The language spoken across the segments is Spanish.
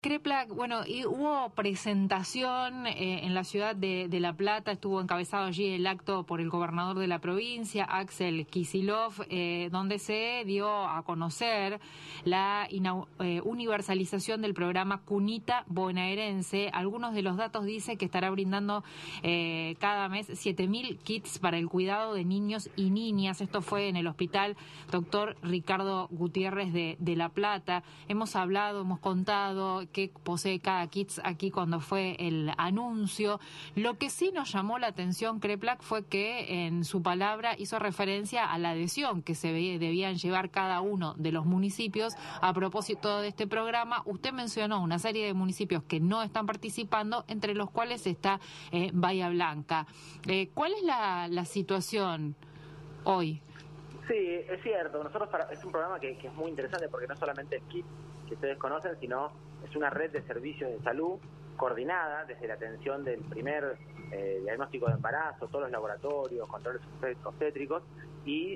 Kreplak, bueno, y hubo presentación en la ciudad de La Plata, estuvo encabezado allí el acto por el gobernador de la provincia, Axel Kicillof, donde se dio a conocer la universalización del programa Cunita Bonaerense. Algunos de los datos dice que estará brindando cada mes 7.000 kits para el cuidado de niños y niñas. Esto fue en el hospital Dr. Ricardo Gutiérrez de La Plata. Hemos hablado, hemos contado que posee cada kit aquí cuando fue el anuncio. Lo que sí nos llamó la atención, Kreplak, fue que en su palabra hizo referencia a la adhesión que se debían llevar cada uno de los municipios a propósito de este programa. Usted mencionó una serie de municipios que no están participando, entre los cuales está Bahía Blanca. ¿Cuál es la situación hoy? Sí, es cierto. Es un programa que es muy interesante porque no solamente el kit que ustedes conocen, sino es una red de servicios de salud coordinada desde la atención del primer diagnóstico de embarazo, todos los laboratorios, controles obstétricos y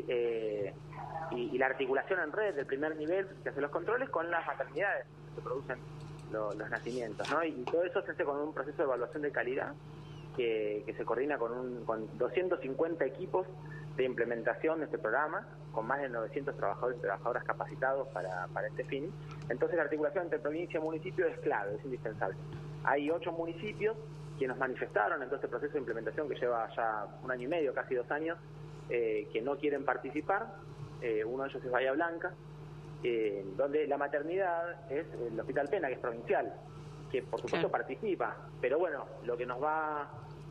la articulación en red del primer nivel que hace los controles con las maternidades que producen los nacimientos, ¿no? Y todo eso se hace con un proceso de evaluación de calidad que se coordina con 250 equipos de implementación de este programa, con más de 900 trabajadores y trabajadoras capacitados para este fin. Entonces la articulación entre provincia y municipio es clave, es indispensable. Hay 8 municipios que nos manifestaron en todo este proceso de implementación que lleva ya 1 año y medio, casi 2 años, que no quieren participar. Uno de ellos es Bahía Blanca, donde la maternidad es el Hospital Pena, que es provincial, que por supuesto participa, pero bueno, lo que nos va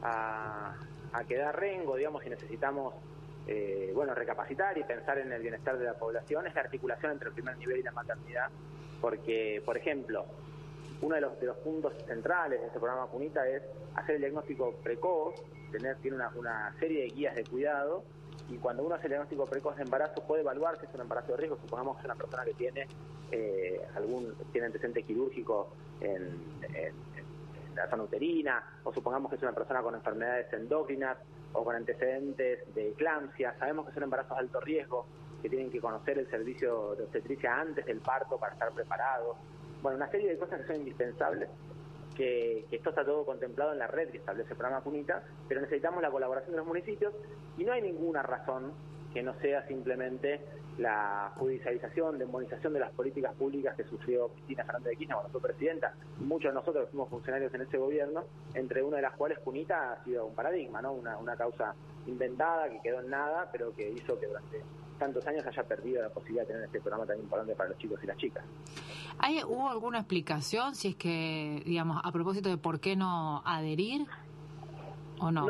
a quedar rengo, digamos, si necesitamos recapacitar y pensar en el bienestar de la población es la articulación entre el primer nivel y la maternidad, porque, por ejemplo, uno de los puntos centrales de este programa Cunita es hacer el diagnóstico precoz, tiene una serie de guías de cuidado, y cuando uno hace el diagnóstico precoz de embarazo puede evaluar si es un embarazo de riesgo. Supongamos que es una persona que tiene tiene antecedente quirúrgico en la zona uterina, o supongamos que es una persona con enfermedades endócrinas o con antecedentes de eclampsia. Sabemos que son embarazos de alto riesgo, que tienen que conocer el servicio de obstetricia antes del parto para estar preparados. Bueno, una serie de cosas que son indispensables, que esto está todo contemplado en la red que establece el programa Cunita, pero necesitamos la colaboración de los municipios, y no hay ninguna razón que no sea simplemente la judicialización, demonización de las políticas públicas que sufrió Cristina Fernández de Kirchner cuando fue presidenta. Muchos de nosotros fuimos funcionarios en ese gobierno, entre una de las cuales Cunita ha sido un paradigma, ¿no? Una causa inventada que quedó en nada, pero que hizo que durante tantos años haya perdido la posibilidad de tener este programa tan importante para los chicos y las chicas. ¿Hubo alguna explicación, si es que, digamos, a propósito de por qué no adherir o no?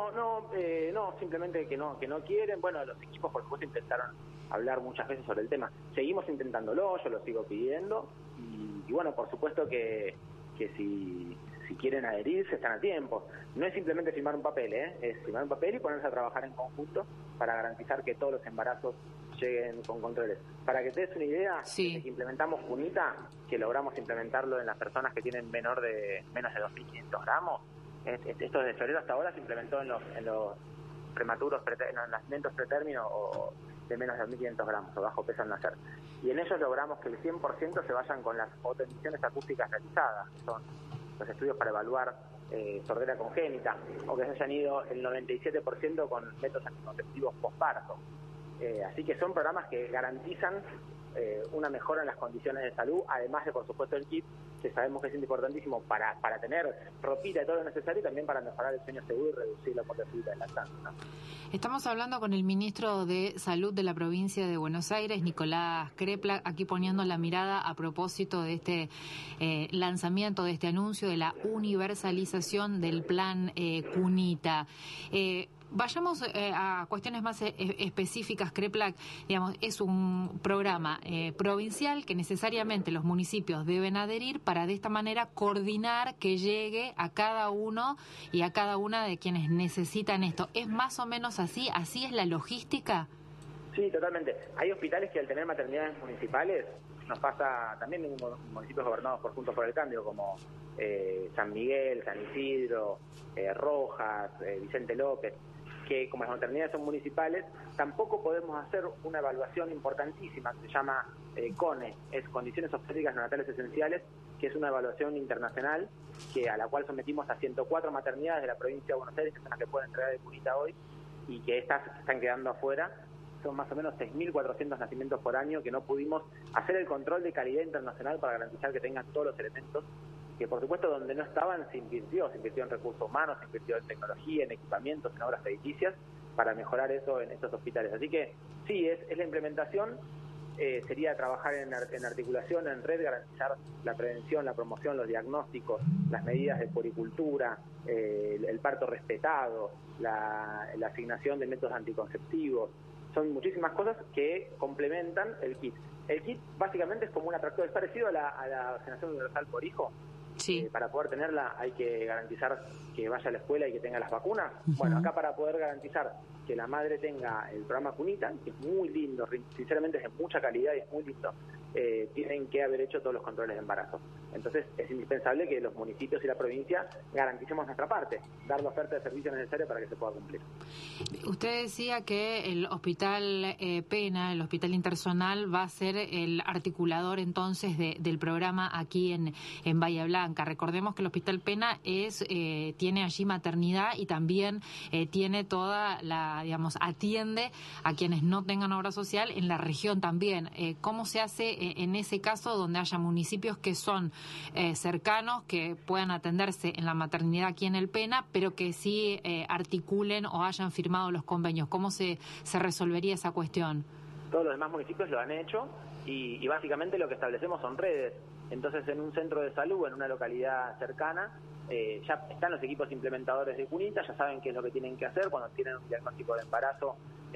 No, simplemente que no quieren. Bueno, los equipos por supuesto intentaron hablar muchas veces sobre el tema. Seguimos intentándolo, yo lo sigo pidiendo, y bueno, por supuesto que si quieren adherirse están a tiempo. No es simplemente firmar un papel, es firmar un papel y ponerse a trabajar en conjunto para garantizar que todos los embarazos lleguen con controles. Para que te des una idea, desde que implementamos Cunita, que logramos implementarlo en las personas que tienen menos de 2.500 gramos, esto desde febrero hasta ahora se implementó en los prematuros, en los nacimientos pretérmino o de menos de 2.500 gramos o bajo peso al nacer. Y en ellos logramos que el 100% se vayan con las autoemisiones acústicas realizadas, que son los estudios para evaluar sordera congénita, o que se hayan ido el 97% con métodos anticonceptivos posparto. Así que son programas que garantizan una mejora en las condiciones de salud, además de, por supuesto, el kit, que sabemos que es importantísimo para tener ropita y todo lo necesario, y también para mejorar el sueño seguro y reducir la mortalidad de lactancia, ¿no? Estamos hablando con el ministro de Salud de la provincia de Buenos Aires, Nicolás Kreplak, aquí poniendo la mirada a propósito de este lanzamiento, de este anuncio de la universalización del plan Cunita. Vayamos a cuestiones más específicas, Kreplak. Digamos, es un programa provincial que necesariamente los municipios deben adherir para de esta manera coordinar que llegue a cada uno y a cada una de quienes necesitan esto. ¿Es más o menos así? ¿Así es la logística? Sí, totalmente. Hay hospitales que al tener maternidades municipales, nos pasa también en municipios gobernados por Juntos por el Cambio, como San Miguel, San Isidro, Rojas, Vicente López, que como las maternidades son municipales, tampoco podemos hacer una evaluación importantísima que se llama CONE, es Condiciones Obstétricas Neonatales Esenciales, que es una evaluación internacional a la cual sometimos a 104 maternidades de la provincia de Buenos Aires, que son las que pueden entregar el cunita hoy, y que estas están quedando afuera. Son más o menos 6.400 nacimientos por año que no pudimos hacer el control de calidad internacional para garantizar que tengan todos los elementos, que por supuesto donde no estaban se invirtió en recursos humanos, se invirtió en tecnología, en equipamientos, en obras edilicias, para mejorar eso en estos hospitales. Así que sí, es la implementación, sería trabajar en articulación, en red, garantizar la prevención, la promoción, los diagnósticos, las medidas de puericultura, el parto respetado, la asignación de métodos anticonceptivos. Son muchísimas cosas que complementan el kit. El kit básicamente es como un atractor, es parecido a la asignación universal por hijo. Sí. Para poder tenerla hay que garantizar que vaya a la escuela y que tenga las vacunas. Bueno, acá para poder garantizar que la madre tenga el programa Cunita, que es muy lindo, sinceramente es de mucha calidad y es muy lindo, tienen que haber hecho todos los controles de embarazo. Entonces es indispensable que los municipios y la provincia garanticemos nuestra parte, dar la oferta de servicios necesaria para que se pueda cumplir. Usted decía que el Hospital Pena, el Hospital Interzonal, va a ser el articulador entonces del programa aquí en Bahía Blanca. Recordemos que el Hospital Pena tiene allí maternidad y también tiene toda atiende a quienes no tengan obra social en la región también. ¿Cómo se hace en ese caso donde haya municipios que son cercanos, que puedan atenderse en la maternidad aquí en el Pena, pero que sí articulen o hayan firmado los convenios? ¿Cómo se resolvería esa cuestión? Todos los demás municipios lo han hecho y básicamente lo que establecemos son redes. Entonces, en un centro de salud, en una localidad cercana, ya están los equipos implementadores de Cunita, ya saben qué es lo que tienen que hacer. Cuando tienen un diagnóstico de embarazo,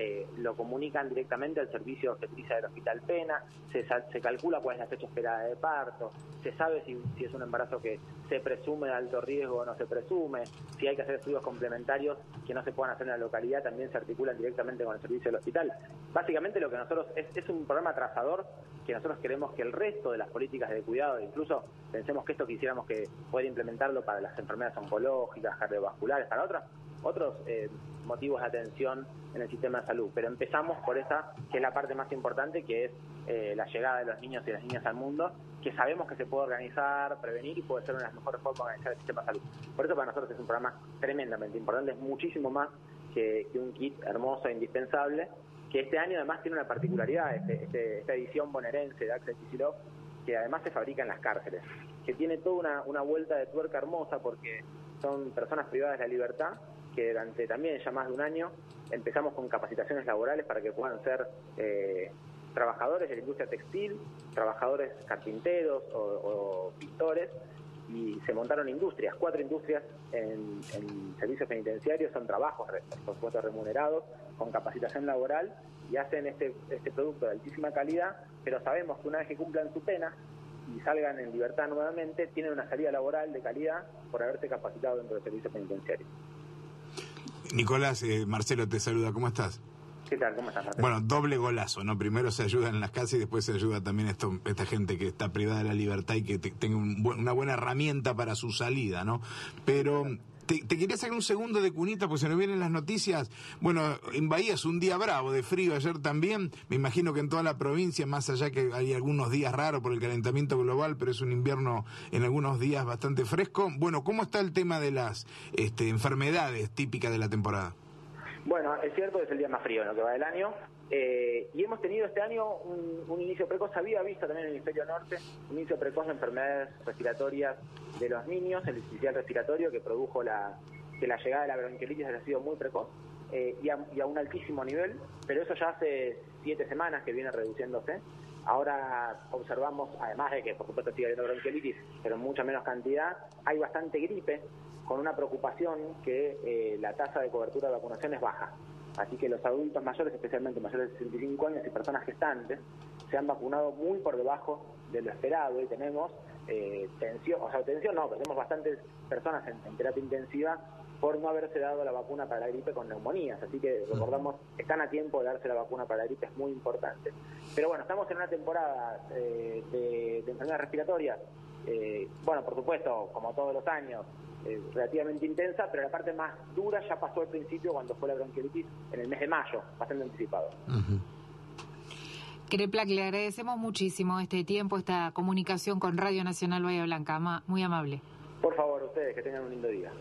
lo comunican directamente al servicio obstetricia del Hospital Pena, se calcula cuál es la fecha esperada de parto, se sabe si es un embarazo que se presume de alto riesgo o no se presume, si hay que hacer estudios complementarios que no se puedan hacer en la localidad, también se articulan directamente con el servicio del hospital. Básicamente lo que nosotros, es un programa trazador que nosotros queremos que el resto de las políticas de cuidado, incluso pensemos que esto quisiéramos que poder implementarlo para las enfermedades oncológicas, cardiovasculares, para otros motivos de atención en el sistema de salud, pero empezamos por esa, que es la parte más importante, que es la llegada de los niños y las niñas al mundo, que sabemos que se puede organizar, prevenir y puede ser una de las mejores formas de organizar el sistema de salud. Por eso para nosotros es un programa tremendamente importante, es muchísimo más que un kit hermoso e indispensable, que este año además tiene una particularidad, esta edición bonaerense de Axel Kicillof, que además se fabrica en las cárceles, que tiene toda una vuelta de tuerca hermosa, porque son personas privadas de la libertad, que durante también ya más de un año empezamos con capacitaciones laborales para que puedan ser trabajadores de la industria textil, trabajadores carpinteros o pintores, y se montaron industrias, 4 industrias en servicios penitenciarios, son trabajos, por supuesto, remunerados, con capacitación laboral, y hacen este producto de altísima calidad, pero sabemos que una vez que cumplan su pena y salgan en libertad nuevamente, tienen una salida laboral de calidad por haberse capacitado dentro del servicio penitenciario. Nicolás, Marcelo te saluda, ¿cómo estás? ¿Qué tal? ¿Cómo estás, Marcelo? Bueno, doble golazo, ¿no? Primero se ayuda en las casas y después se ayuda también esta gente que está privada de la libertad y que tenga una buena herramienta para su salida, ¿no? Pero te quería sacar un segundo de Cunita, porque se nos vienen las noticias. Bueno, en Bahía es un día bravo, de frío ayer también. Me imagino que en toda la provincia, más allá que hay algunos días raros por el calentamiento global, pero es un invierno en algunos días bastante fresco. Bueno, ¿cómo está el tema de las enfermedades típicas de la temporada? Bueno, es cierto que es el día más frío en lo que va del año, y hemos tenido este año un inicio precoz. Había visto también en el hemisferio norte un inicio precoz de enfermedades respiratorias de los niños, el sincicial respiratorio, que produjo que la llegada de la bronquiolitis haya sido muy precoz y a un altísimo nivel, pero eso ya hace 7 semanas que viene reduciéndose. Ahora observamos, además de que por supuesto sigue habiendo bronquiolitis, pero en mucha menos cantidad, hay bastante gripe, con una preocupación que la tasa de cobertura de vacunación es baja. Así que los adultos mayores, especialmente mayores de 65 años y personas gestantes, se han vacunado muy por debajo de lo esperado, y tenemos tenemos bastantes personas en terapia intensiva por no haberse dado la vacuna para la gripe con neumonías. Así que recordamos, están a tiempo de darse la vacuna para la gripe, es muy importante. Pero bueno, estamos en una temporada de enfermedades respiratorias, bueno, por supuesto, como todos los años, relativamente intensa, pero la parte más dura ya pasó al principio, cuando fue la bronquiolitis en el mes de mayo, bastante anticipado. Kreplak, le agradecemos muchísimo este tiempo, esta comunicación con Radio Nacional Bahía Blanca. Muy amable. Por favor, ustedes, que tengan un lindo día.